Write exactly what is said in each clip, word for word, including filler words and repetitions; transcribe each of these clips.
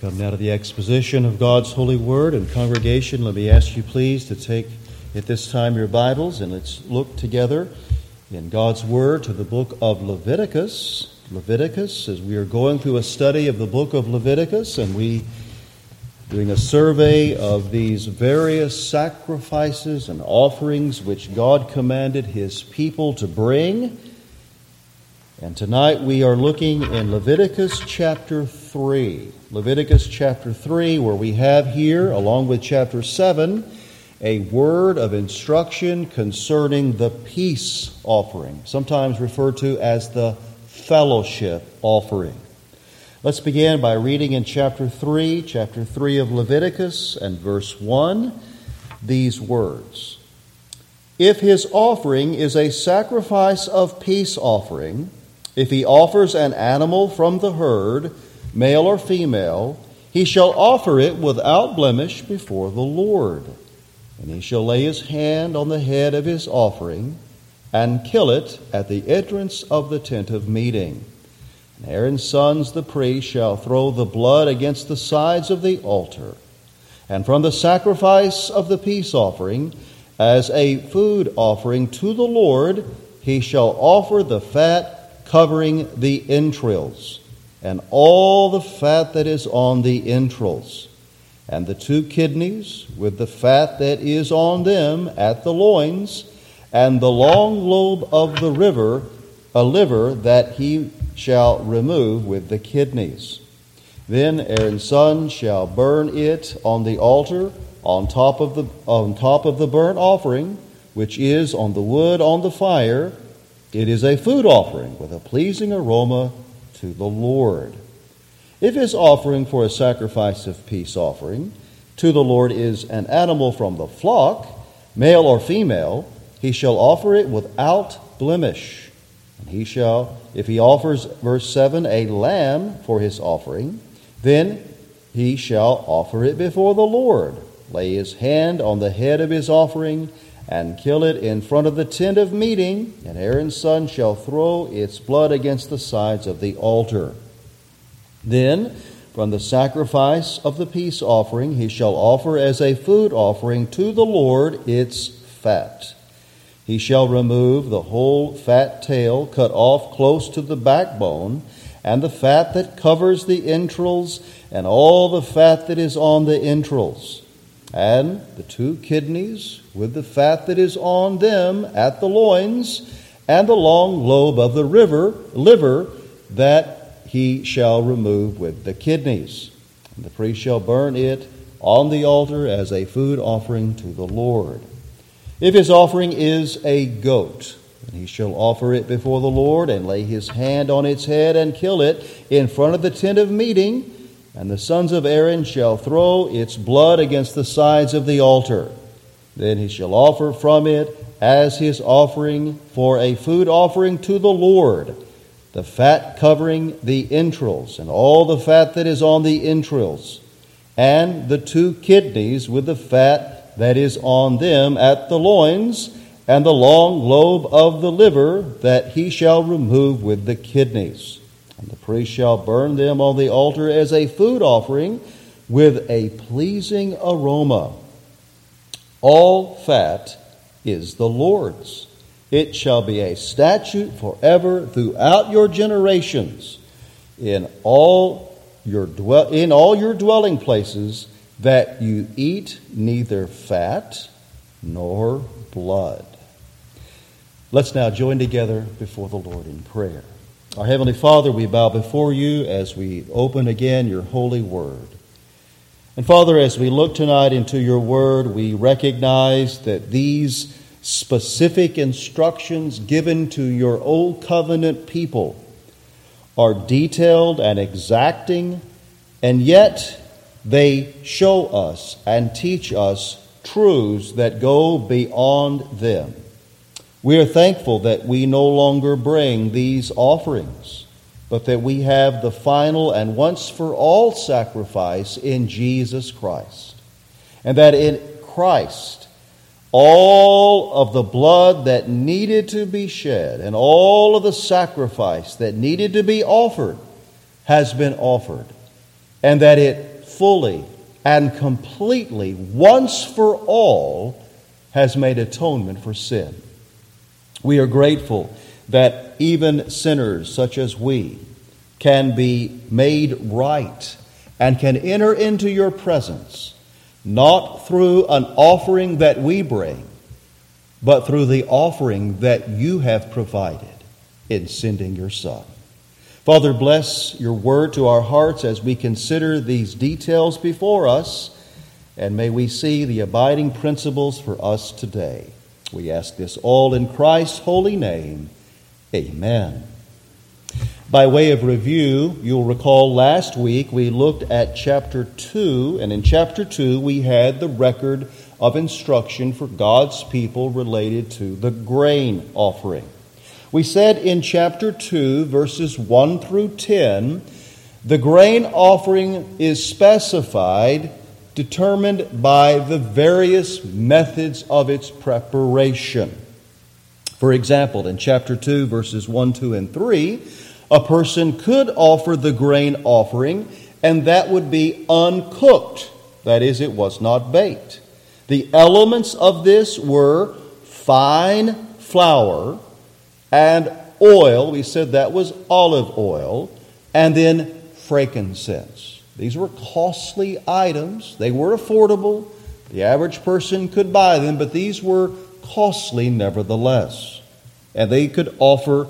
Come now to the exposition of God's holy word. And congregation, let me ask you please to take at this time your Bibles and let's look together in God's word to the book of Leviticus. Leviticus, as we are going through a study of the book of Leviticus, and we doing a survey of these various sacrifices and offerings which God commanded His people to bring. And tonight we are looking in Leviticus chapter three. Leviticus chapter three, where we have here, along with chapter seven, a word of instruction concerning the peace offering, sometimes referred to as the fellowship offering. Let's begin by reading in chapter three, chapter three of Leviticus, and verse one, these words. If his offering is a sacrifice of peace offering, if he offers an animal from the herd, male or female, he shall offer it without blemish before the Lord. And he shall lay his hand on the head of his offering and kill it at the entrance of the tent of meeting. And Aaron's sons, the priests, shall throw the blood against the sides of the altar. And from the sacrifice of the peace offering, as a food offering to the Lord, he shall offer the fat covering the entrails, and all the fat that is on the entrails, and the two kidneys with the fat that is on them at the loins, and the long lobe of the river, a liver that he shall remove with the kidneys. Then Aaron's son shall burn it on the altar on top of the on top of the burnt offering, which is on the wood on the fire. It is a food offering with a pleasing aroma to the Lord. If his offering for a sacrifice of peace offering to the Lord is an animal from the flock, male or female, he shall offer it without blemish. And he shall, if he offers, verse seven, a lamb for his offering, then he shall offer it before the Lord, lay his hand on the head of his offering, and kill it in front of the tent of meeting, and Aaron's son shall throw its blood against the sides of the altar. Then, from the sacrifice of the peace offering, he shall offer as a food offering to the Lord its fat. He shall remove the whole fat tail, cut off close to the backbone, and the fat that covers the entrails, and all the fat that is on the entrails, and the two kidneys with the fat that is on them at the loins, and the long lobe of the river, liver that he shall remove with the kidneys. And the priest shall burn it on the altar as a food offering to the Lord. If his offering is a goat, then he shall offer it before the Lord and lay his hand on its head and kill it in front of the tent of meeting. And the sons of Aaron shall throw its blood against the sides of the altar. Then he shall offer from it as his offering for a food offering to the Lord, the fat covering the entrails, and all the fat that is on the entrails, and the two kidneys with the fat that is on them at the loins, and the long lobe of the liver that he shall remove with the kidneys. And the priest shall burn them on the altar as a food offering with a pleasing aroma. All fat is the Lord's. It shall be a statute forever throughout your generations in all your dwell in all your dwelling places, that you eat neither fat nor blood. Let's now join together before the Lord in prayer. Our Heavenly Father, we bow before you as we open again your holy word. And Father, as we look tonight into your word, we recognize that these specific instructions given to your old covenant people are detailed and exacting, and yet they show us and teach us truths that go beyond them. We are thankful that we no longer bring these offerings, but that we have the final and once for all sacrifice in Jesus Christ. And that in Christ, all of the blood that needed to be shed and all of the sacrifice that needed to be offered has been offered. And that it fully and completely, once for all, has made atonement for sin. We are grateful that even sinners such as we can be made right and can enter into your presence, not through an offering that we bring, but through the offering that you have provided in sending your Son. Father, bless your word to our hearts as we consider these details before us, and may we see the abiding principles for us today. We ask this all in Christ's holy name. Amen. By way of review, you'll recall last week we looked at chapter two, and in chapter two we had the record of instruction for God's people related to the grain offering. We said in chapter two, verses one through ten, the grain offering is specified, determined by the various methods of its preparation. For example, in chapter two, verses one, two, and three, a person could offer the grain offering, and that would be uncooked. That is, it was not baked. The elements of this were fine flour and oil. We said that was olive oil, and then frankincense. These were costly items. They were affordable. The average person could buy them, but these were costly nevertheless. And they could offer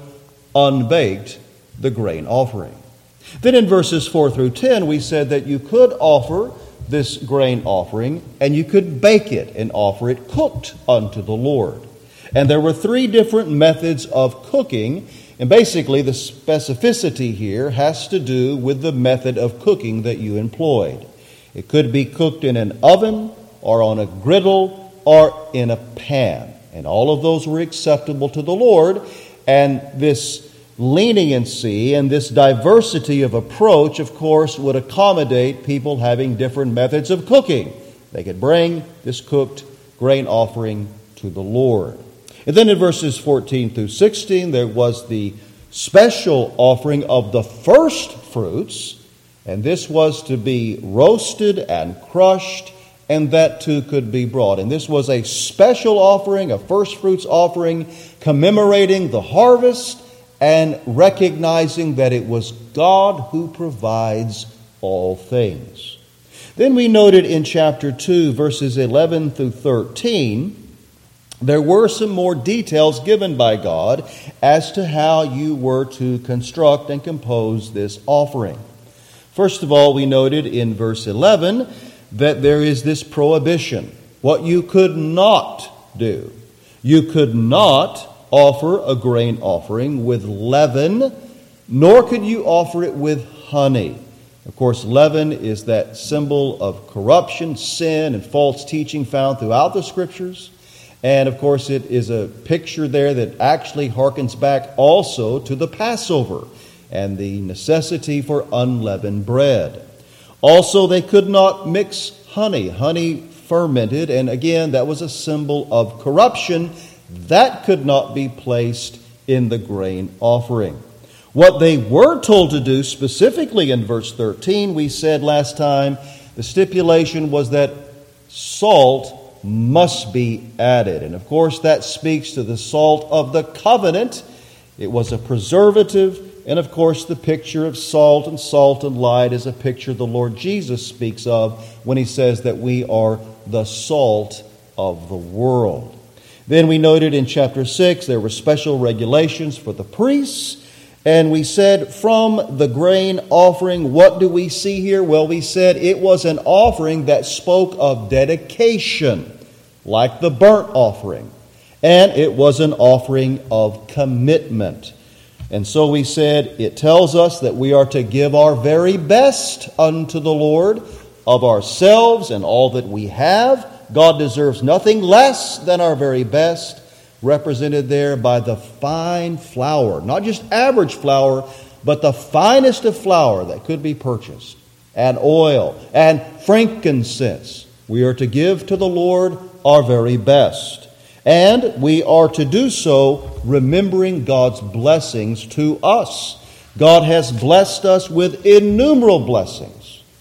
unbaked the grain offering. Then in verses four through ten, we said that you could offer this grain offering, and you could bake it and offer it cooked unto the Lord. And there were three different methods of cooking, and basically the specificity here has to do with the method of cooking that you employed. It could be cooked in an oven, or on a griddle, or in a pan. And all of those were acceptable to the Lord, and this leniency and this diversity of approach, of course, would accommodate people having different methods of cooking. They could bring this cooked grain offering to the Lord. And then in verses fourteen through sixteen, there was the special offering of the first fruits, and this was to be roasted and crushed, and that too could be brought. And this was a special offering, a first fruits offering, commemorating the harvest and recognizing that it was God who provides all things. Then we noted in chapter two, verses eleven through thirteen, there were some more details given by God as to how you were to construct and compose this offering. First of all, we noted in verse eleven that there is this prohibition, what you could not do. You could not offer a grain offering with leaven, nor could you offer it with honey. Of course, leaven is that symbol of corruption, sin, and false teaching found throughout the Scriptures. And of course, it is a picture there that actually harkens back also to the Passover and the necessity for unleavened bread. Also, they could not mix honey. Honey fermented, and again, that was a symbol of corruption. That could not be placed in the grain offering. What they were told to do specifically in verse thirteen, we said last time, the stipulation was that salt must be added. And of course, that speaks to the salt of the covenant. It was a preservative. And of course, the picture of salt and salt and light is a picture the Lord Jesus speaks of when he says that we are the salt of the world. Then we noted in chapter six there were special regulations for the priests. And we said from the grain offering, what do we see here? Well, we said it was an offering that spoke of dedication, like the burnt offering. And it was an offering of commitment. And so we said it tells us that we are to give our very best unto the Lord of ourselves and all that we have. God deserves nothing less than our very best, represented there by the fine flour, not just average flour, but the finest of flour that could be purchased, and oil, and frankincense. We are to give to the Lord our very best. And we are to do so remembering God's blessings to us. God has blessed us with innumerable blessings.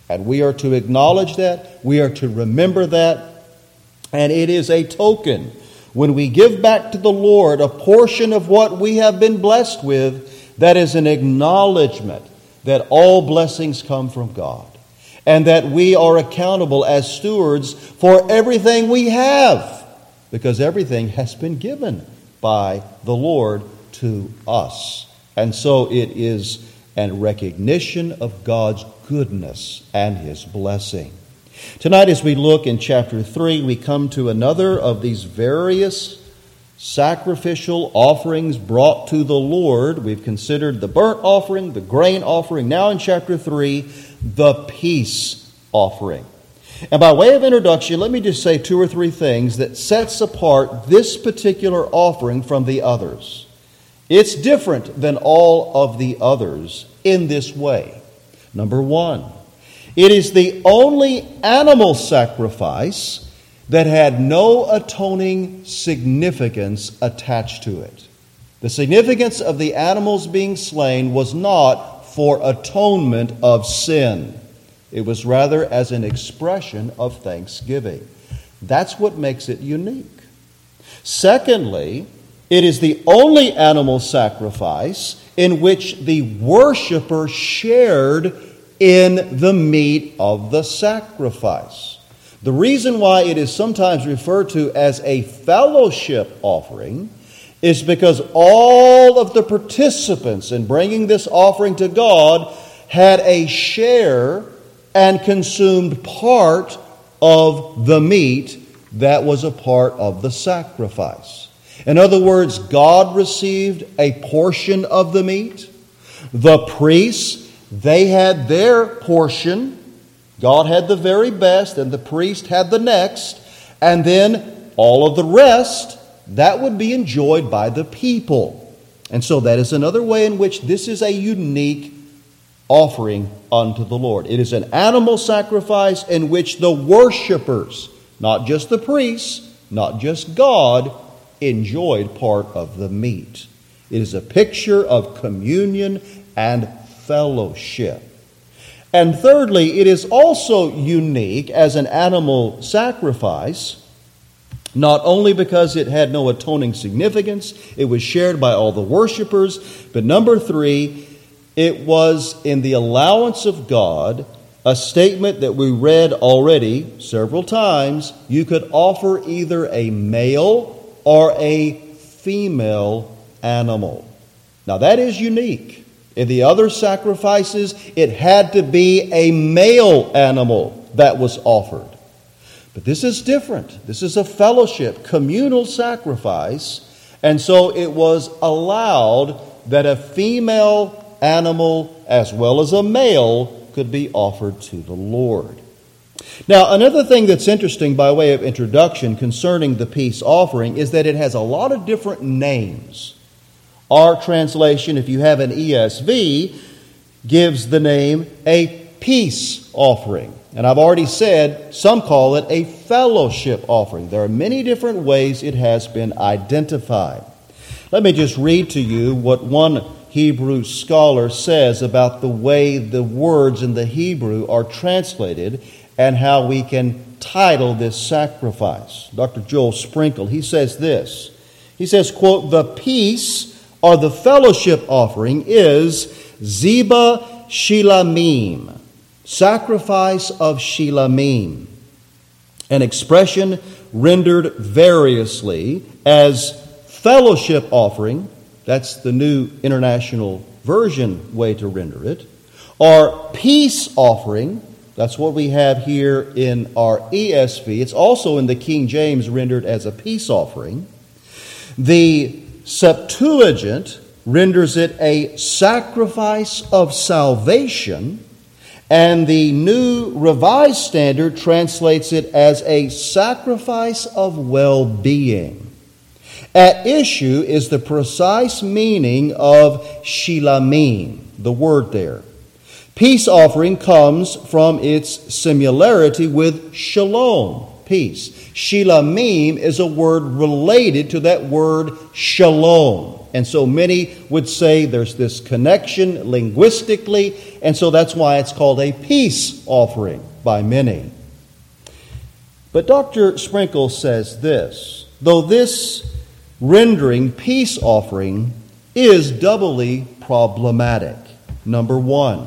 And we are to acknowledge that. We are to remember that. And it is a token. When we give back to the Lord a portion of what we have been blessed with, that is an acknowledgement that all blessings come from God. And that we are accountable as stewards for everything we have. Because everything has been given by the Lord to us. And so it is a recognition of God's goodness and His blessing. Tonight, as we look in chapter three, we come to another of these various sacrificial offerings brought to the Lord. We've considered the burnt offering, the grain offering. Now in chapter three, the peace offering. And by way of introduction, let me just say two or three things that sets apart this particular offering from the others. It's different than all of the others in this way. Number one, it is the only animal sacrifice that had no atoning significance attached to it. The significance of the animals being slain was not for atonement of sin. It was rather as an expression of thanksgiving. That's what makes it unique. Secondly, it is the only animal sacrifice in which the worshiper shared in the meat of the sacrifice. The reason why it is sometimes referred to as a fellowship offering is because all of the participants in bringing this offering to God had a share and consumed part of the meat that was a part of the sacrifice. In other words, God received a portion of the meat. The priests, they had their portion. God had the very best, and the priest had the next. And then all of the rest, that would be enjoyed by the people. And so that is another way in which this is a unique offering unto the Lord. It is an animal sacrifice in which the worshipers, not just the priests, not just God, enjoyed part of the meat. It is a picture of communion and fellowship. And thirdly, it is also unique as an animal sacrifice, not only because it had no atoning significance, it was shared by all the worshipers, but number three, it was in the allowance of God, a statement that we read already several times. You could offer either a male or a female animal. Now that is unique. In the other sacrifices, it had to be a male animal that was offered. But this is different. This is a fellowship, communal sacrifice, and so it was allowed that a female animal as well as a male could be offered to the Lord. Now, another thing that's interesting by way of introduction concerning the peace offering is that it has a lot of different names. Our translation, if you have an E S V, gives the name a peace offering. And I've already said some call it a fellowship offering. There are many different ways it has been identified. Let me just read to you what one Hebrew scholar says about the way the words in the Hebrew are translated and how we can title this sacrifice. Doctor Joel Sprinkle, he says this. He says, quote, "The peace or the fellowship offering is Ziba Shilamim, sacrifice of Shilamim, an expression rendered variously as fellowship offering," that's the New International Version way to render it, or peace offering, that's what we have here in our E S V. It's also in the King James rendered as a peace offering. The Septuagint renders it a sacrifice of salvation, and the New Revised Standard translates it as a sacrifice of well-being. At issue is the precise meaning of shilamim, the word there. Peace offering comes from its similarity with shalom, peace. Shilamim is a word related to that word shalom. And so many would say there's this connection linguistically, and so that's why it's called a peace offering by many. But Doctor Sprinkle says this: though this rendering peace offering is doubly problematic. Number one,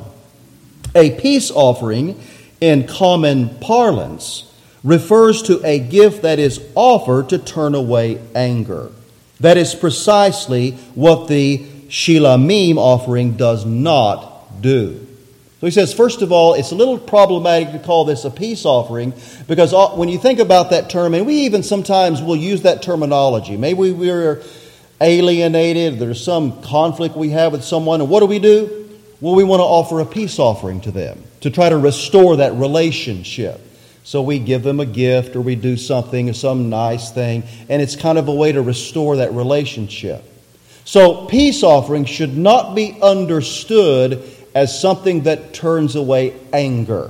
a peace offering in common parlance refers to a gift that is offered to turn away anger. That is precisely what the Shilamim offering does not do. So he says, first of all, it's a little problematic to call this a peace offering, because when you think about that term, and we even sometimes will use that terminology, maybe we're alienated, there's some conflict we have with someone, and what do we do? Well, we want to offer a peace offering to them to try to restore that relationship. So we give them a gift, or we do something, some nice thing, and it's kind of a way to restore that relationship. So peace offering should not be understood as something that turns away anger.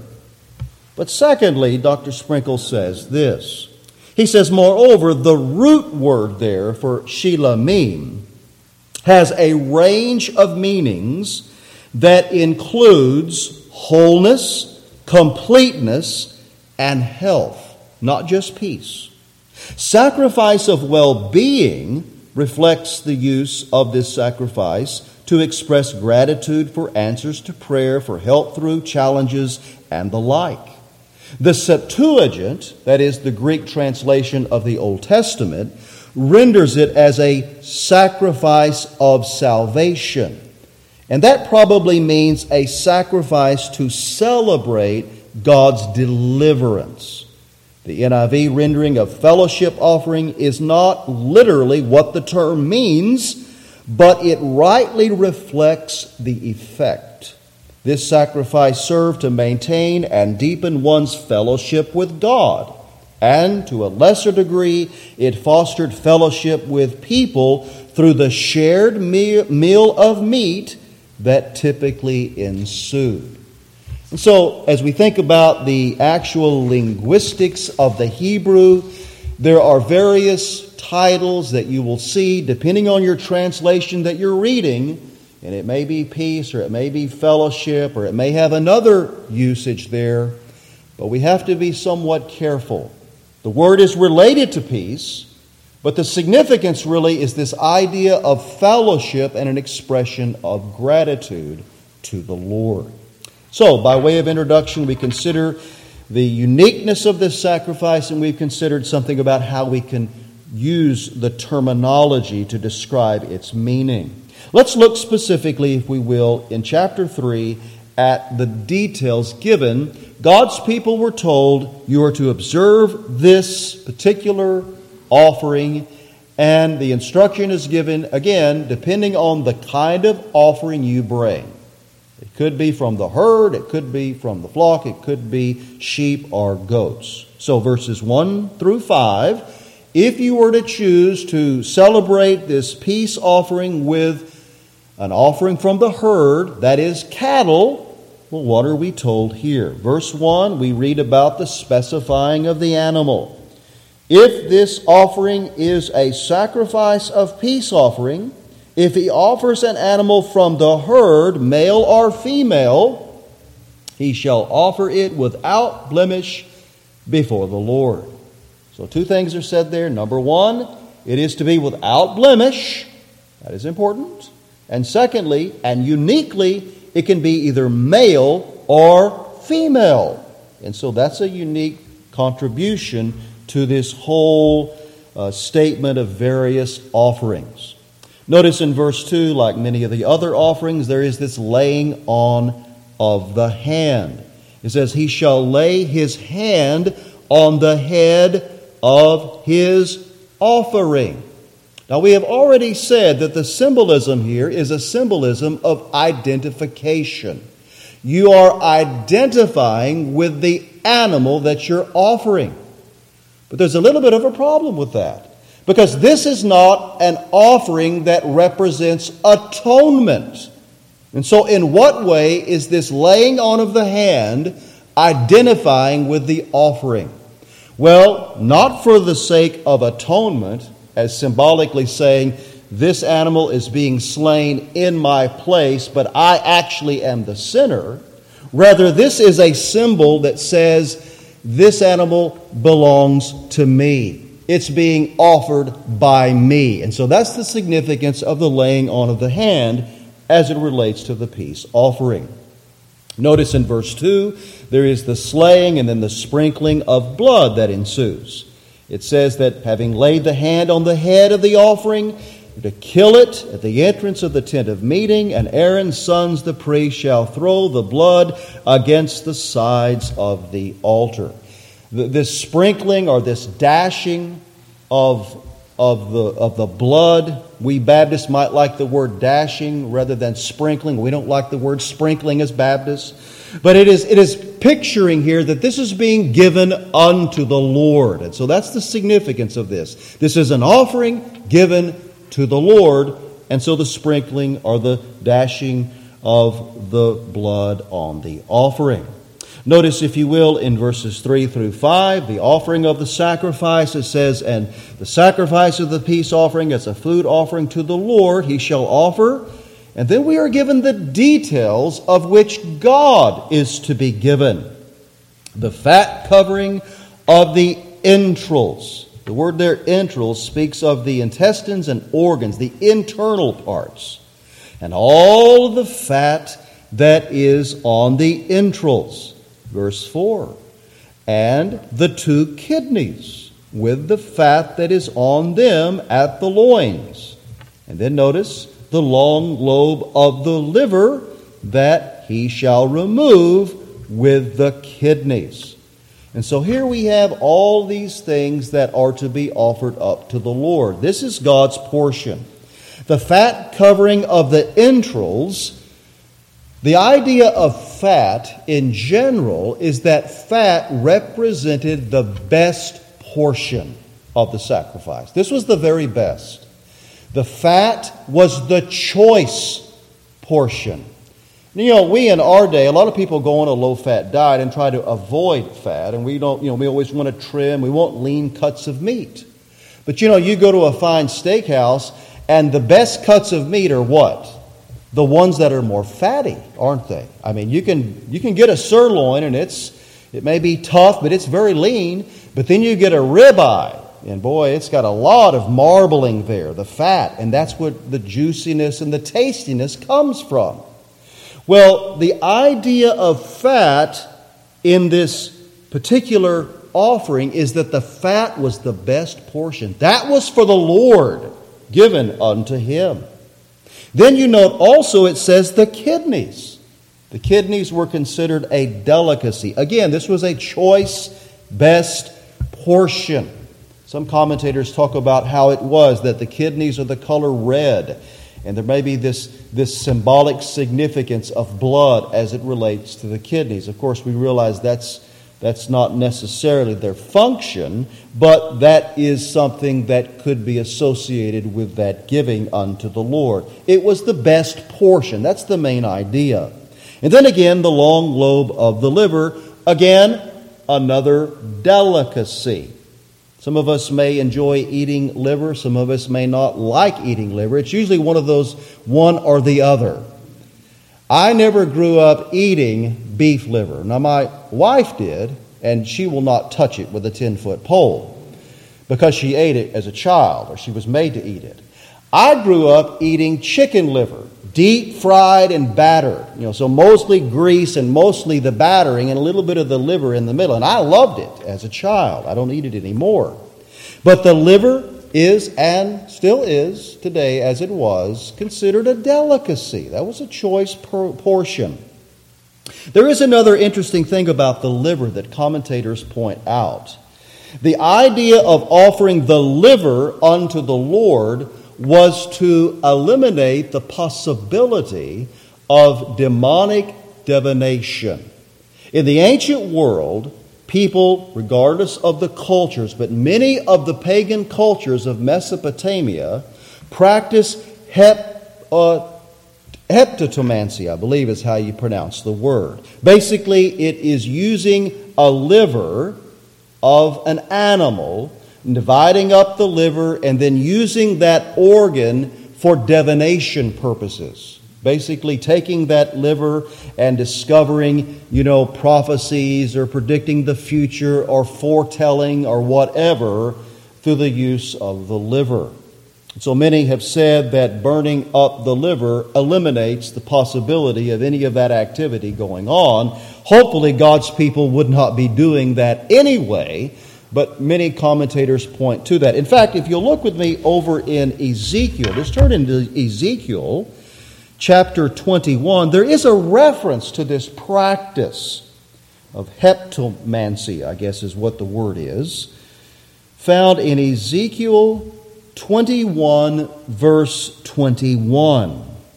But secondly, Doctor Sprinkle says this. He says, moreover, the root word there for shilamim has a range of meanings that includes wholeness, completeness, and health, not just peace. Sacrifice of well-being reflects the use of this sacrifice to express gratitude for answers to prayer, for help through challenges, and the like. The Septuagint, that is the Greek translation of the Old Testament, renders it as a sacrifice of salvation. And that probably means a sacrifice to celebrate God's deliverance. The N I V rendering of fellowship offering is not literally what the term means, but it rightly reflects the effect. This sacrifice served to maintain and deepen one's fellowship with God, and to a lesser degree, it fostered fellowship with people through the shared meal of meat that typically ensued. And so, as we think about the actual linguistics of the Hebrew, there are various titles that you will see depending on your translation that you're reading, and it may be peace, or it may be fellowship, or it may have another usage there, but we have to be somewhat careful. The word is related to peace, but the significance really is this idea of fellowship and an expression of gratitude to the Lord. So, by way of introduction, we consider the uniqueness of this sacrifice, and we've considered something about how we can use the terminology to describe its meaning. Let's look specifically, if we will, in chapter three at the details given. God's people were told, you are to observe this particular offering, and the instruction is given, again, depending on the kind of offering you bring. It could be from the herd, it could be from the flock, it could be sheep or goats. So verses one through five, if you were to choose to celebrate this peace offering with an offering from the herd, that is cattle, well, what are we told here? Verse one, we read about the specifying of the animal. If this offering is a sacrifice of peace offering, if he offers an animal from the herd, male or female, he shall offer it without blemish before the Lord. So two things are said there. Number one, it is to be without blemish. That is important. And secondly, and uniquely, it can be either male or female. And so that's a unique contribution to this whole uh, statement of various offerings. Notice in verse two, like many of the other offerings, there is this laying on of the hand. It says, he shall lay his hand on the head of his offering. Now, we have already said that the symbolism here is a symbolism of identification. You are identifying with the animal that you're offering. But there's a little bit of a problem with that, because this is not an offering that represents atonement. And so in what way is this laying on of the hand identifying with the offering? Well, not for the sake of atonement, as symbolically saying this animal is being slain in my place, but I actually am the sinner. Rather, this is a symbol that says this animal belongs to me. It's being offered by me. And so that's the significance of the laying on of the hand as it relates to the peace offering. Notice in verse two, there is the slaying and then the sprinkling of blood that ensues. It says that having laid the hand on the head of the offering, to kill it at the entrance of the tent of meeting, and Aaron's sons the priest shall throw the blood against the sides of the altar. This sprinkling or this dashing of, of, the, of the blood, we Baptists might like the word dashing rather than sprinkling. We don't like the word sprinkling as Baptists. But it is, it is picturing here that this is being given unto the Lord. And so that's the significance of this. This is an offering given to the Lord, and so the sprinkling or the dashing of the blood on the offering. Notice, if you will, in verses three through five, the offering of the sacrifice, it says, and the sacrifice of the peace offering as a food offering to the Lord he shall offer. And then we are given the details of which God is to be given. The fat covering of the entrails. The word there, entrails, speaks of the intestines and organs, the internal parts. And all the fat that is on the entrails. Verse four. And the two kidneys with the fat that is on them at the loins. And then notice the long lobe of the liver that he shall remove with the kidneys. And so here we have all these things that are to be offered up to the Lord. This is God's portion. The fat covering of the entrails. The idea of fat in general is that fat represented the best portion of the sacrifice. This was the very best. The fat was the choice portion. You know, we in our day, a lot of people go on a low-fat diet and try to avoid fat, and we don't, you know, we always want to trim, we want lean cuts of meat. But you know, you go to a fine steakhouse, and the best cuts of meat are what? The ones that are more fatty, aren't they? I mean, you can you can get a sirloin, and it's it may be tough, but it's very lean. But then you get a ribeye, and boy, it's got a lot of marbling there, the fat, and that's what the juiciness and the tastiness comes from. Well, the idea of fat in this particular offering is that the fat was the best portion. That was for the Lord, given unto him. Then you note also it says the kidneys. The kidneys were considered a delicacy. Again, this was a choice, best portion. Some commentators talk about how it was that the kidneys are the color red. And there may be this, this symbolic significance of blood as it relates to the kidneys. Of course, we realize that's, that's not necessarily their function, but that is something that could be associated with that giving unto the Lord. It was the best portion. That's the main idea. And then again, the long lobe of the liver. Again, another delicacy. Some of us may enjoy eating liver. Some of us may not like eating liver. It's usually one of those, one or the other. I never grew up eating beef liver. Now, my wife did, and she will not touch it with a ten-foot pole because she ate it as a child, or she was made to eat it. I grew up eating chicken liver, deep fried and battered. You know, so mostly grease and mostly the battering and a little bit of the liver in the middle. And I loved it as a child. I don't eat it anymore. But the liver is, and still is today as it was, considered a delicacy. That was a choice portion. There is another interesting thing about the liver that commentators point out. The idea of offering the liver unto the Lord was to eliminate the possibility of demonic divination. In the ancient world, people, regardless of the cultures, but many of the pagan cultures of Mesopotamia practiced hep, uh, hepatomancy, I believe is how you pronounce the word. Basically, it is using a liver of an animal dividing up the liver and then using that organ for divination purposes. Basically taking that liver and discovering, you know, prophecies or predicting the future or foretelling or whatever through the use of the liver. So many have said that burning up the liver eliminates the possibility of any of that activity going on. Hopefully God's people would not be doing that anyway, but many commentators point to that. In fact, if you'll look with me over in Ezekiel, just turn into Ezekiel chapter twenty-one, there is a reference to this practice of hepatomancy, I guess is what the word is, found in Ezekiel twenty-one, verse twenty-one.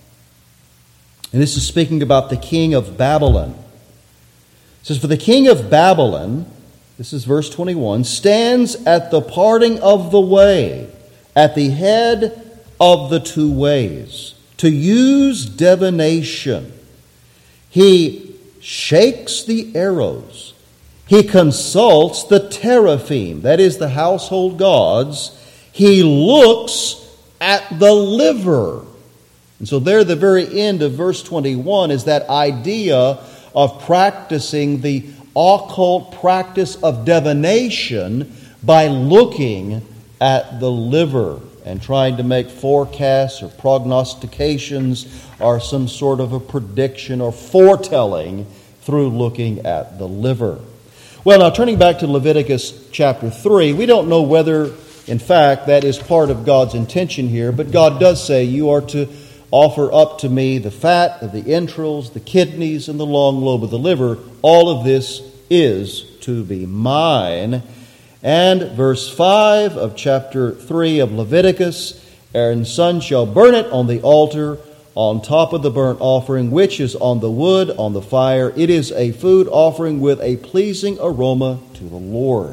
And this is speaking about the king of Babylon. It says, "For the king of Babylon," this is verse twenty-one, "stands at the parting of the way, at the head of the two ways, to use divination. He shakes the arrows. He consults the teraphim," that is the household gods. "He looks at the liver." And so there, the very end of verse twenty-one is that idea of practicing the occult practice of divination by looking at the liver and trying to make forecasts or prognostications or some sort of a prediction or foretelling through looking at the liver. Well, now turning back to Leviticus chapter three, we don't know whether, in fact, that is part of God's intention here, but God does say, "You are to offer up to me the fat of the entrails, the kidneys, and the long lobe of the liver. All of this is to be mine." And verse five of chapter three of Leviticus, "Aaron's son shall burn it on the altar on top of the burnt offering, which is on the wood, on the fire. It is a food offering with a pleasing aroma to the Lord."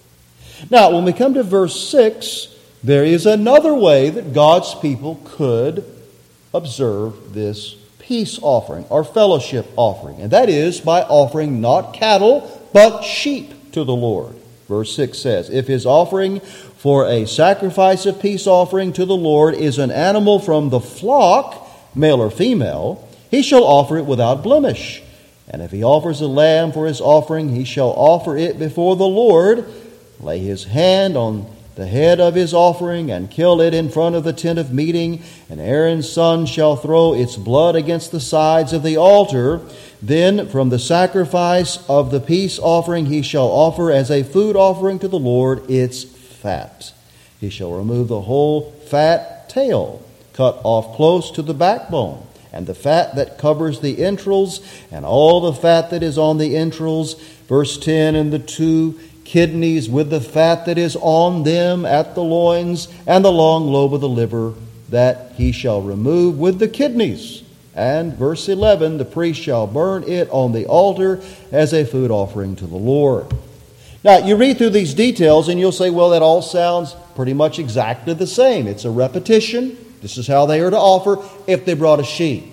Now, when we come to verse six, there is another way that God's people could observe this peace offering or fellowship offering, and that is by offering not cattle, but sheep to the Lord. Verse six says, "If his offering for a sacrifice of peace offering to the Lord is an animal from the flock, male or female, he shall offer it without blemish. And if he offers a lamb for his offering, he shall offer it before the Lord, lay his hand on the head of his offering, and kill it in front of the tent of meeting. And Aaron's son shall throw its blood against the sides of the altar. Then from the sacrifice of the peace offering he shall offer as a food offering to the Lord its fat. He shall remove the whole fat tail, cut off close to the backbone, and the fat that covers the entrails, and all the fat that is on the entrails." Verse ten, "And the two kidneys with the fat that is on them at the loins, and the long lobe of the liver, that he shall remove with the kidneys." And verse eleven, "The priest shall burn it on the altar as a food offering to the Lord." Now, you read through these details and you'll say, well, that all sounds pretty much exactly the same. It's a repetition. This is how they are to offer if they brought a sheep.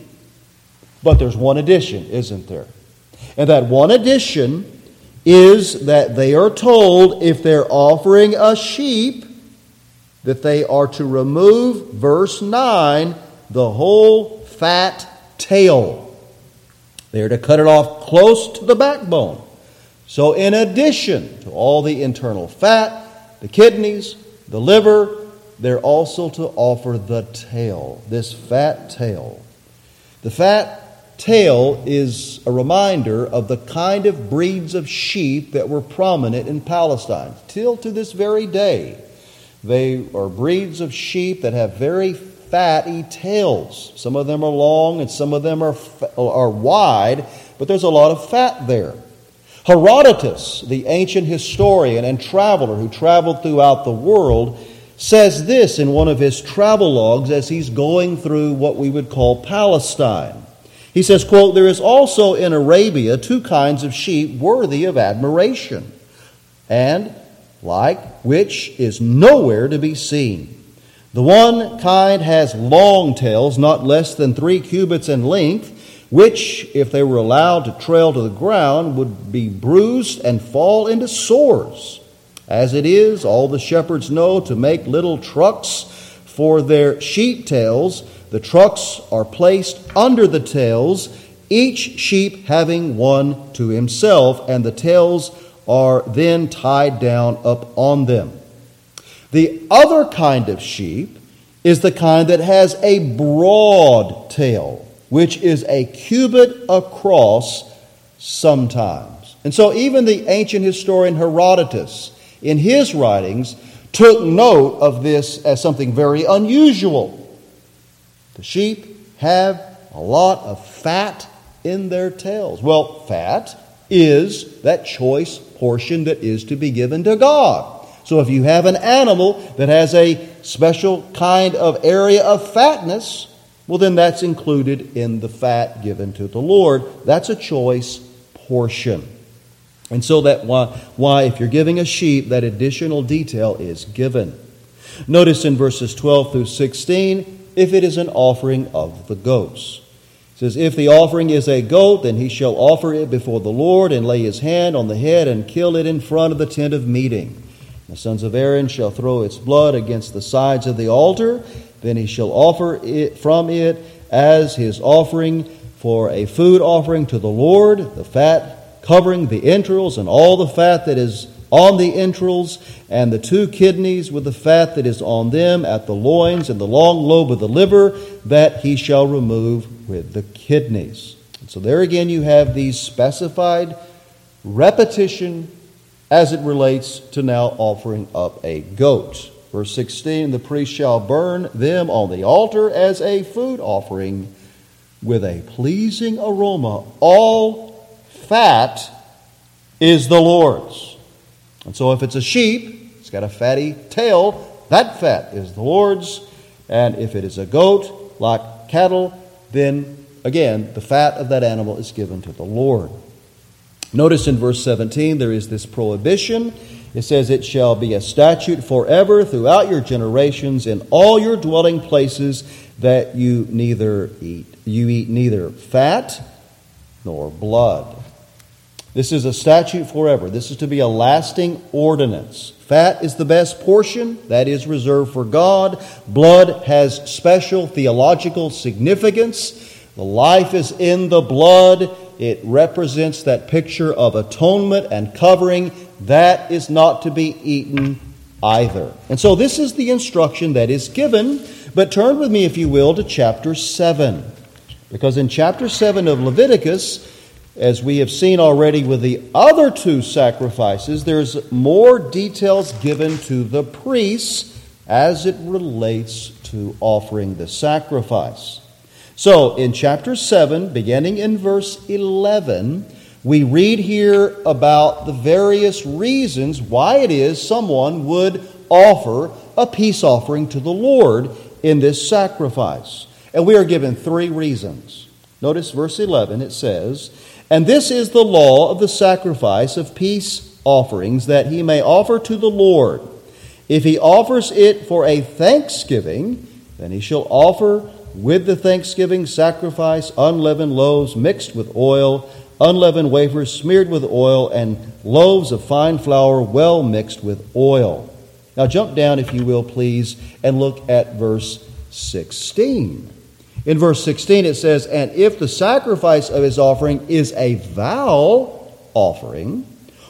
But there's one addition, isn't there? And that one addition is that they are told if they're offering a sheep that they are to remove, verse nine, the whole fat tail. They are to cut it off close to the backbone. So in addition to all the internal fat, the kidneys, the liver, they're also to offer the tail, this fat tail. The fat tail is a reminder of the kind of breeds of sheep that were prominent in Palestine. Till to this very day, they are breeds of sheep that have very fatty tails. Some of them are long and some of them are, are wide, but there's a lot of fat there. Herodotus, the ancient historian and traveler who traveled throughout the world, says this in one of his travelogues as he's going through what we would call Palestine. He says, quote, "There is also in Arabia two kinds of sheep worthy of admiration, and like which is nowhere to be seen. The one kind has long tails, not less than three cubits in length, which, if they were allowed to trail to the ground, would be bruised and fall into sores. As it is, all the shepherds know to make little trucks for their sheep tails. The trucks are placed under the tails, each sheep having one to himself, and the tails are then tied down up on them. The other kind of sheep is the kind that has a broad tail, which is a cubit across sometimes. And so even the ancient historian Herodotus, in his writings, took note of this as something very unusual. The sheep have a lot of fat in their tails. Well, fat is that choice portion that is to be given to God. So if you have an animal that has a special kind of area of fatness, well, then that's included in the fat given to the Lord. That's a choice portion. And so that why, why if you're giving a sheep, that additional detail is given. Notice in verses twelve through sixteen, if it is an offering of the goats. It says, if the offering is a goat, then he shall offer it before the Lord and lay his hand on the head and kill it in front of the tent of meeting. The sons of Aaron shall throw its blood against the sides of the altar. Then he shall offer it from it as his offering for a food offering to the Lord, the fat covering the entrails and all the fat that is on the entrails, and the two kidneys with the fat that is on them at the loins, and the long lobe of the liver that he shall remove with the kidneys. And so there again you have these specified repetition as it relates to now offering up a goat. Verse sixteen, the priest shall burn them on the altar as a food offering with a pleasing aroma. All fat is the Lord's. And so if it's a sheep, it's got a fatty tail, that fat is the Lord's. And if it is a goat, like cattle, then again, the fat of that animal is given to the Lord. Notice in verse seventeen, there is this prohibition. It says, it shall be a statute forever throughout your generations in all your dwelling places that you neither eat. You eat neither fat nor blood. This is a statute forever. This is to be a lasting ordinance. Fat is the best portion. That is reserved for God. Blood has special theological significance. The life is in the blood. It represents that picture of atonement and covering. That is not to be eaten either. And so this is the instruction that is given. But turn with me, if you will, to chapter seven. Because in chapter seven of Leviticus, as we have seen already with the other two sacrifices, there's more details given to the priests as it relates to offering the sacrifice. So, in chapter seven, beginning in verse eleven, we read here about the various reasons why it is someone would offer a peace offering to the Lord in this sacrifice. And we are given three reasons. Notice verse eleven, it says, and this is the law of the sacrifice of peace offerings that he may offer to the Lord. If he offers it for a thanksgiving, then he shall offer with the thanksgiving sacrifice unleavened loaves mixed with oil, unleavened wafers smeared with oil, and loaves of fine flour well mixed with oil. Now jump down, if you will, please, and look at verse sixteen. In verse sixteen it says, and if the sacrifice of his offering is a vow offering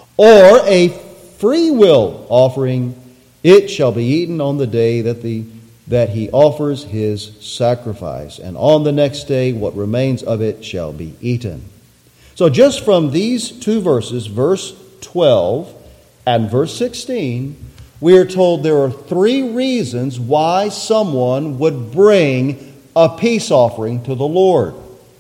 or a free will offering, it shall be eaten on the day that the that he offers his sacrifice, and on the next day what remains of it shall be eaten. So just from these two verses, verse twelve and verse sixteen, we are told there are three reasons why someone would bring a peace offering to the Lord.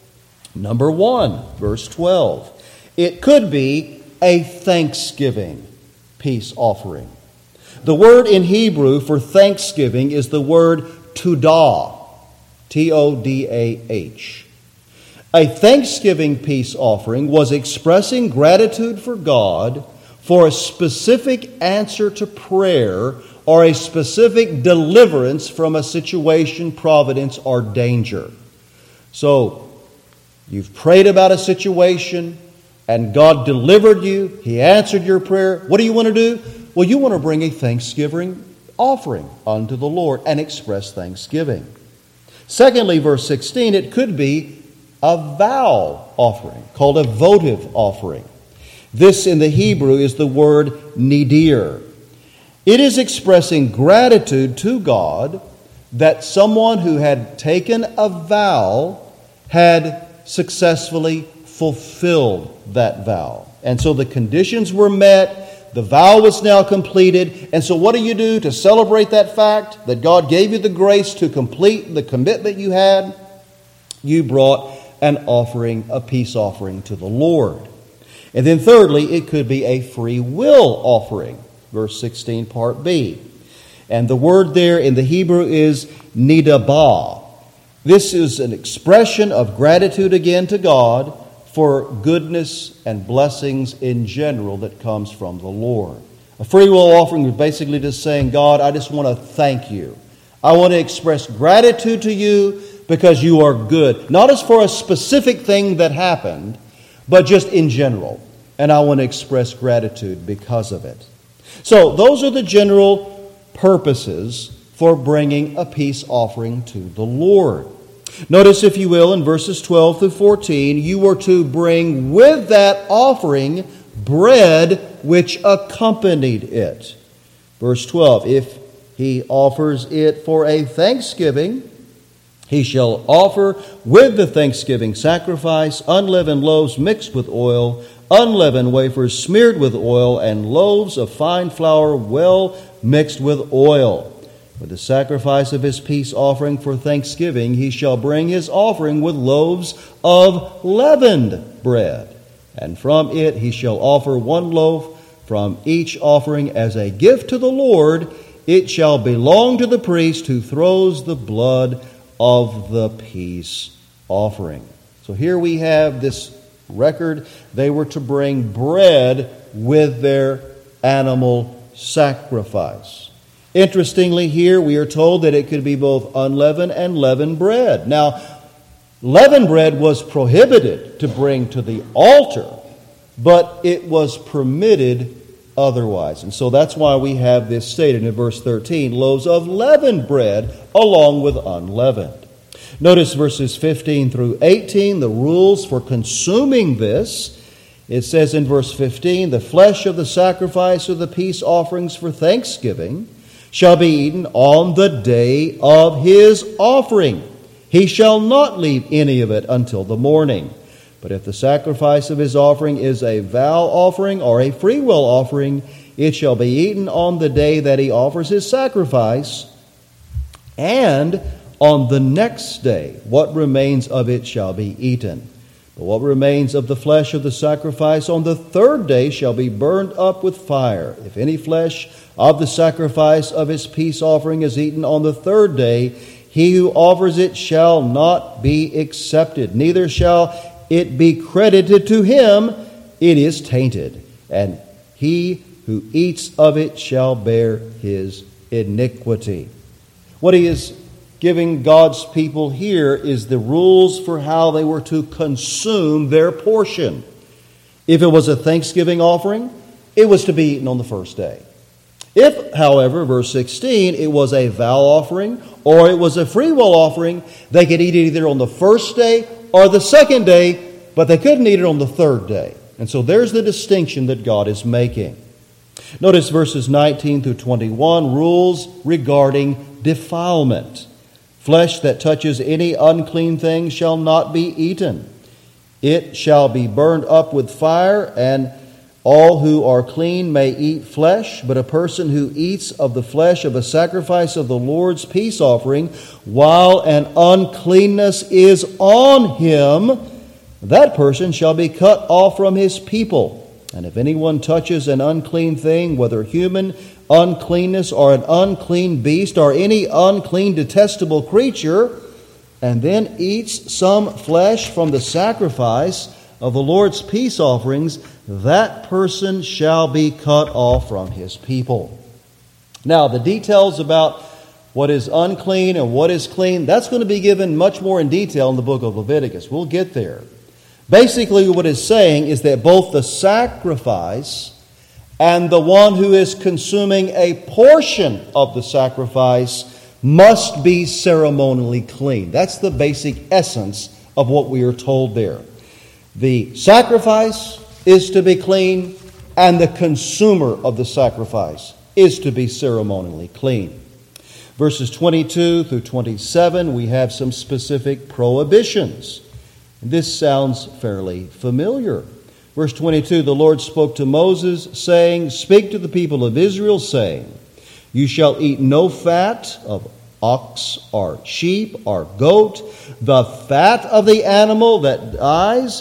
Number one, verse twelve. It could be a thanksgiving peace offering. The word in Hebrew for thanksgiving is the word todah, T O D A H. A thanksgiving peace offering was expressing gratitude for God for a specific answer to prayer or a specific deliverance from a situation, providence, or danger. So, you've prayed about a situation and God delivered you. He answered your prayer. What do you want to do? Well, you want to bring a thanksgiving offering unto the Lord and express thanksgiving. Secondly, verse sixteen, it could be a vow offering, called a votive offering. This in the Hebrew is the word nidir. It is expressing gratitude to God that someone who had taken a vow had successfully fulfilled that vow. And so the conditions were met, the vow was now completed, and so what do you do to celebrate that fact, that God gave you the grace to complete the commitment you had? You brought an offering, a peace offering to the Lord. And then thirdly, it could be a free will offering. Verse sixteen, part B. And the word there in the Hebrew is nidabah. This is an expression of gratitude again to God for goodness and blessings in general that comes from the Lord. A free will offering is basically just saying, God, I just want to thank you. I want to express gratitude to you because you are good. Not as for a specific thing that happened, but just in general. And I want to express gratitude because of it. So those are the general purposes for bringing a peace offering to the Lord. Notice, if you will, in verses twelve through fourteen, you were to bring with that offering bread which accompanied it. Verse twelve, if he offers it for a thanksgiving, he shall offer with the thanksgiving sacrifice unleavened loaves mixed with oil, unleavened wafers smeared with oil, and loaves of fine flour well mixed with oil. For the sacrifice of his peace offering for thanksgiving, he shall bring his offering with loaves of leavened bread. And from it he shall offer one loaf from each offering as a gift to the Lord. It shall belong to the priest who throws the blood of the peace offering. So here we have this record. They were to bring bread with their animal sacrifice. Interestingly, here we are told that it could be both unleavened and leavened bread. Now, leavened bread was prohibited to bring to the altar, but it was permitted otherwise. And so that's why we have this stated in verse thirteen, loaves of leavened bread along with unleavened. Notice verses fifteen through eighteen, the rules for consuming this. It says in verse fifteen, the flesh of the sacrifice of the peace offerings for thanksgiving shall be eaten on the day of his offering. He shall not leave any of it until the morning. But if the sacrifice of his offering is a vow offering or a free will offering, it shall be eaten on the day that he offers his sacrifice, and on the next day what remains of it shall be eaten. But what remains of the flesh of the sacrifice on the third day shall be burned up with fire. If any flesh of the sacrifice of his peace offering is eaten on the third day, he who offers it shall not be accepted, neither shall it be credited to him. It is tainted, and he who eats of it shall bear his iniquity. What he is giving God's people here is the rules for how they were to consume their portion. If it was a thanksgiving offering, it was to be eaten on the first day. If, however, verse sixteen, it was a vow offering or it was a free will offering, they could eat it either on the first day or the second day, but they couldn't eat it on the third day. And so there's the distinction that God is making. Notice verses nineteen through twenty-one, rules regarding defilement. Flesh that touches any unclean thing shall not be eaten. It shall be burned up with fire, and all who are clean may eat flesh, but a person who eats of the flesh of a sacrifice of the Lord's peace offering, while an uncleanness is on him, that person shall be cut off from his people. And if anyone touches an unclean thing, whether human uncleanness or an unclean beast or any unclean detestable creature, and then eats some flesh from the sacrifice of the Lord's peace offerings, that person shall be cut off from his people. Now, the details about what is unclean and what is clean, that's going to be given much more in detail in the book of Leviticus. We'll get there. Basically, what it's saying is that both the sacrifice and the one who is consuming a portion of the sacrifice must be ceremonially clean. That's the basic essence of what we are told there. The sacrifice is to be clean, and the consumer of the sacrifice is to be ceremonially clean. Verses twenty-two through twenty-seven, we have some specific prohibitions. This sounds fairly familiar. Verse twenty-two, the Lord spoke to Moses, saying, "Speak to the people of Israel, saying, You shall eat no fat of ox or sheep or goat, the fat of the animal that dies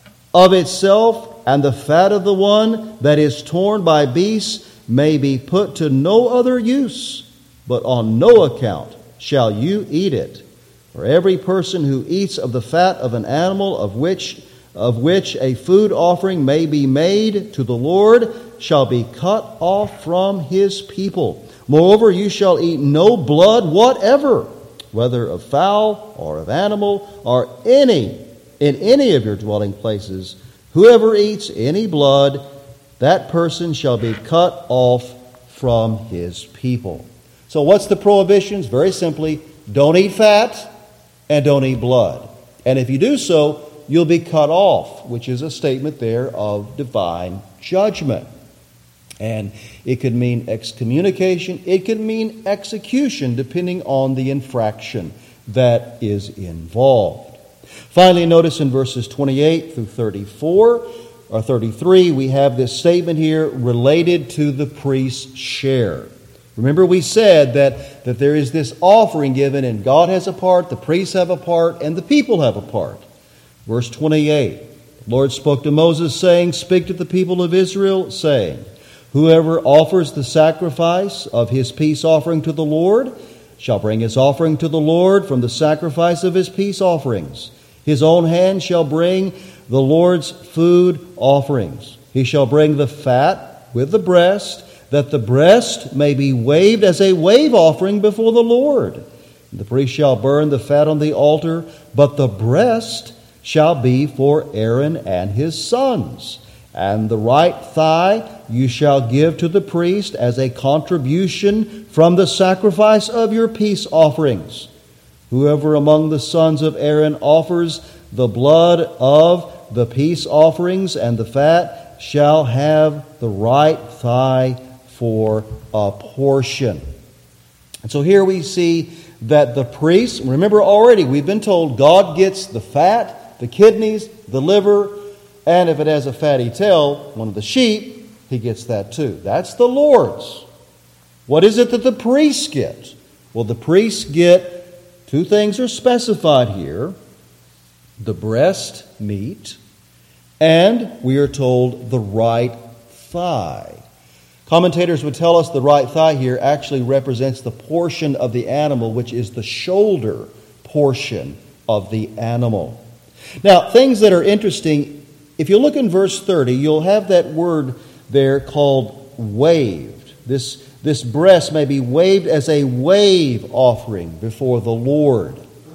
of itself, and the fat of the one that is torn by beasts may be put to no other use, but on no account shall you eat it. For every person who eats of the fat of an animal of which of which a food offering may be made to the Lord shall be cut off from his people. Moreover, you shall eat no blood whatever, whether of fowl or of animal or any in any of your dwelling places. Whoever eats any blood, that person shall be cut off from his people." So what's the prohibitions? Very simply, don't eat fat and don't eat blood. And if you do so, you'll be cut off, which is a statement there of divine judgment. And it could mean excommunication, it could mean execution, depending on the infraction that is involved. Finally, notice in verses twenty-eight through thirty-four, or thirty-three, we have this statement here related to the priest's share. Remember, we said that, that there is this offering given, and God has a part, the priests have a part, and the people have a part. Verse twenty-eight, the Lord spoke to Moses, saying, "Speak to the people of Israel, saying, Whoever offers the sacrifice of his peace offering to the Lord shall bring his offering to the Lord from the sacrifice of his peace offerings. His own hand shall bring the Lord's food offerings. He shall bring the fat with the breast, that the breast may be waved as a wave offering before the Lord. The priest shall burn the fat on the altar, but the breast shall be for Aaron and his sons. And the right thigh you shall give to the priest as a contribution from the sacrifice of your peace offerings. Whoever among the sons of Aaron offers the blood of the peace offerings and the fat shall have the right thigh for a portion." And so here we see that the priest, remember already we've been told God gets the fat, the kidneys, the liver, and if it has a fatty tail, one of the sheep, he gets that too. That's the Lord's. What is it that the priests get? Well, the priests get, two things are specified here: the breast meat, and we are told the right thigh. Commentators would tell us the right thigh here actually represents the portion of the animal which is the shoulder portion of the animal. Now, things that are interesting, if you look in verse thirty, you'll have that word there called waved. This, this breast may be waved as a wave offering before the Lord.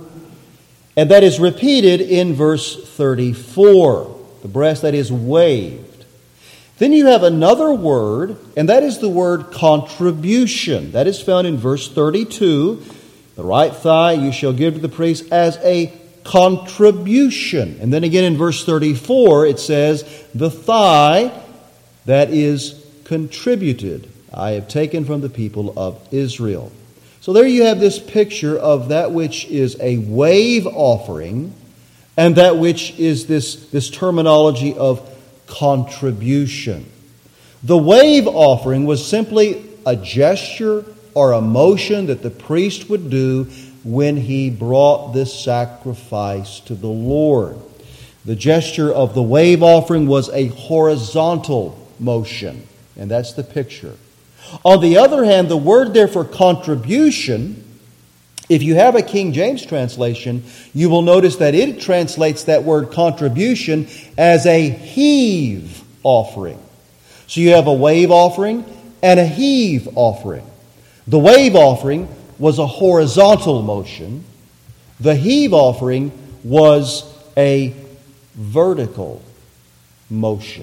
And that is repeated in verse thirty-four, the breast that is waved. Then you have another word, and that is the word contribution. That is found in verse thirty-two. The right thigh you shall give to the priest as a contribution. And then again in verse thirty-four it says, the thigh that is contributed, I have taken from the people of Israel. So there you have this picture of that which is a wave offering and that which is this, this terminology of contribution. The wave offering was simply a gesture or a motion that the priest would do when he brought this sacrifice to the Lord. The gesture of the wave offering was a horizontal motion, and that's the picture. On the other hand, the word there for contribution, if you have a King James translation, you will notice that it translates that word contribution as a heave offering. So you have a wave offering and a heave offering. The wave offering was a horizontal motion. The heave offering was a vertical motion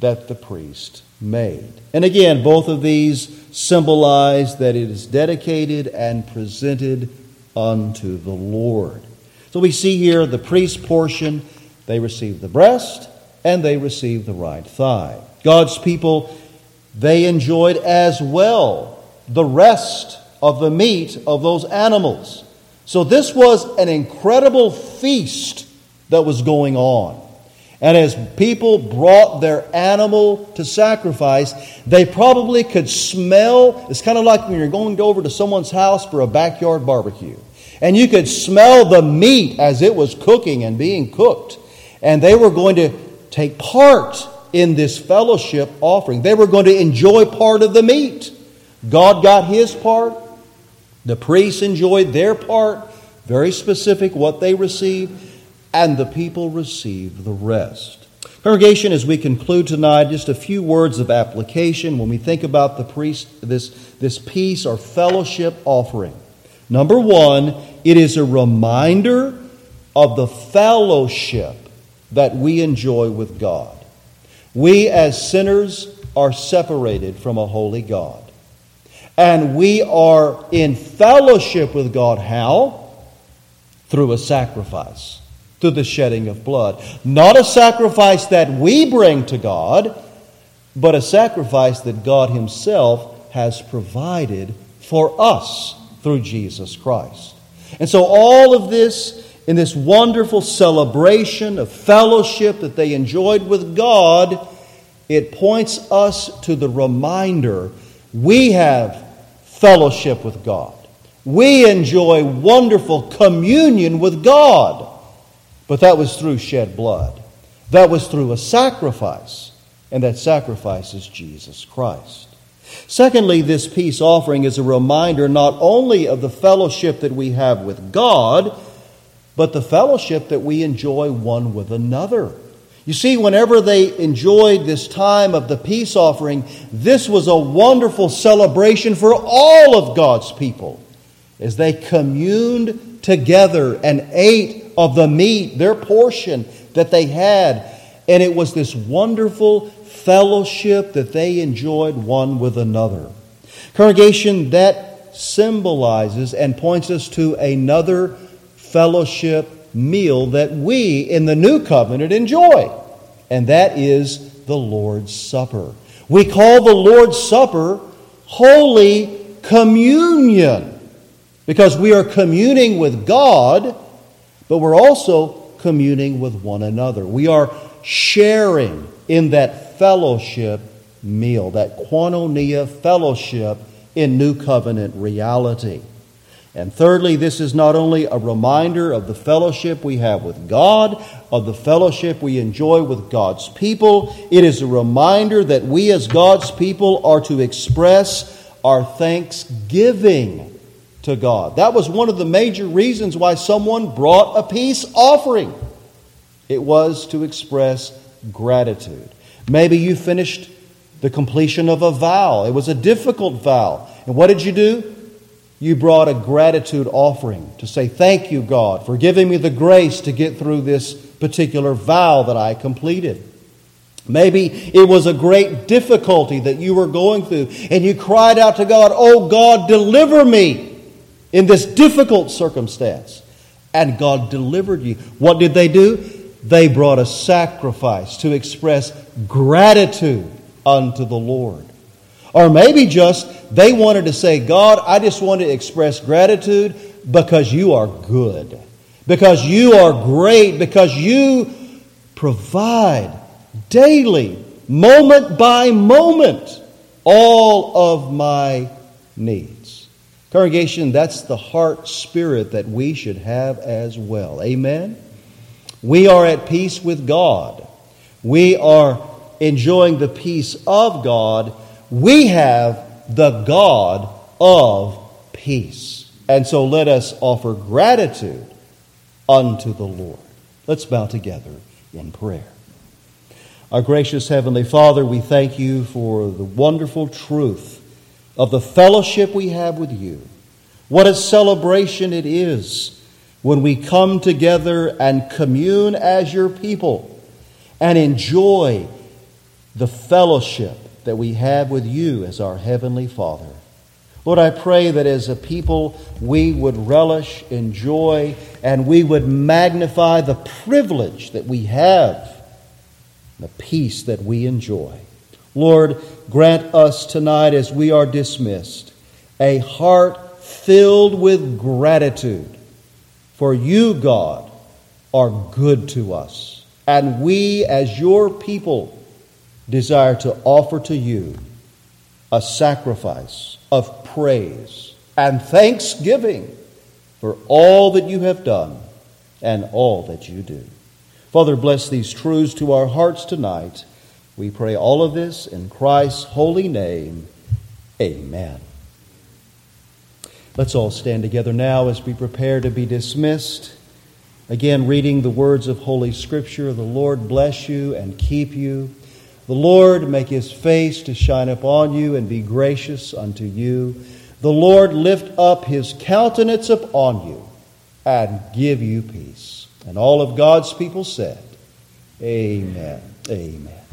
that the priest made. And again, both of these symbolize that it is dedicated and presented unto the Lord. So we see here the priest portion, they receive the breast and they receive the right thigh. God's people, they enjoyed as well the rest of the meat of those animals. So this was an incredible feast that was going on. And as people brought their animal to sacrifice, they probably could smell. It's kind of like when you're going over to someone's house for a backyard barbecue. And you could smell the meat as it was cooking and being cooked. And they were going to take part in this fellowship offering. They were going to enjoy part of the meat. God got His part. The priests enjoyed their part. Very specific what they received. And the people received the rest. Congregation, as we conclude tonight, just a few words of application when we think about the priest, this, this peace or fellowship offering. Number one, it is a reminder of the fellowship that we enjoy with God. We as sinners are separated from a holy God. And we are in fellowship with God. How? Through a sacrifice. Through the shedding of blood. Not a sacrifice that we bring to God, but a sacrifice that God Himself has provided for us through Jesus Christ. And so all of this, in this wonderful celebration of fellowship that they enjoyed with God, it points us to the reminder we have fellowship with God. We enjoy wonderful communion with God. But that was through shed blood. That was through a sacrifice. And that sacrifice is Jesus Christ. Secondly, this peace offering is a reminder not only of the fellowship that we have with God, but the fellowship that we enjoy one with another. You see, whenever they enjoyed this time of the peace offering, this was a wonderful celebration for all of God's people as they communed together and ate of the meat, their portion that they had. And it was this wonderful fellowship that they enjoyed one with another. Congregation, that symbolizes and points us to another fellowship meal that we in the new covenant enjoy. And that is the Lord's Supper. We call the Lord's Supper Holy Communion because we are communing with God, but we're also communing with one another. We are sharing in that fellowship meal, that koinonia fellowship in new covenant reality. And thirdly, this is not only a reminder of the fellowship we have with God, of the fellowship we enjoy with God's people. It is a reminder that we as God's people are to express our thanksgiving to God. That was one of the major reasons why someone brought a peace offering. It was to express gratitude. Maybe you finished the completion of a vow. It was a difficult vow. And what did you do? You brought a gratitude offering to say, thank you, God, for giving me the grace to get through this particular vow that I completed. Maybe it was a great difficulty that you were going through, and you cried out to God, oh God, deliver me in this difficult circumstance. And God delivered you. What did they do? They brought a sacrifice to express gratitude unto the Lord. Or maybe just they wanted to say, God, I just want to express gratitude because you are good. Because you are great. Because you provide daily, moment by moment, all of my needs. Congregation, that's the heart spirit that we should have as well. Amen? We are at peace with God. We are enjoying the peace of God. We have the God of peace. And so let us offer gratitude unto the Lord. Let's bow together in prayer. Our gracious Heavenly Father, we thank you for the wonderful truth of the fellowship we have with you. What a celebration it is when we come together and commune as your people and enjoy the fellowship that we have with you as our Heavenly Father. Lord, I pray that as a people we would relish, enjoy, and we would magnify the privilege that we have, the peace that we enjoy. Lord, grant us tonight as we are dismissed a heart filled with gratitude. For you, God, are good to us, and we as your people desire to offer to you a sacrifice of praise and thanksgiving for all that you have done and all that you do. Father, bless these truths to our hearts tonight. We pray all of this in Christ's holy name. Amen. Let's all stand together now as we prepare to be dismissed. Again, reading the words of Holy Scripture. The Lord bless you and keep you. The Lord make his face to shine upon you and be gracious unto you. The Lord lift up his countenance upon you and give you peace. And all of God's people said, Amen. Amen.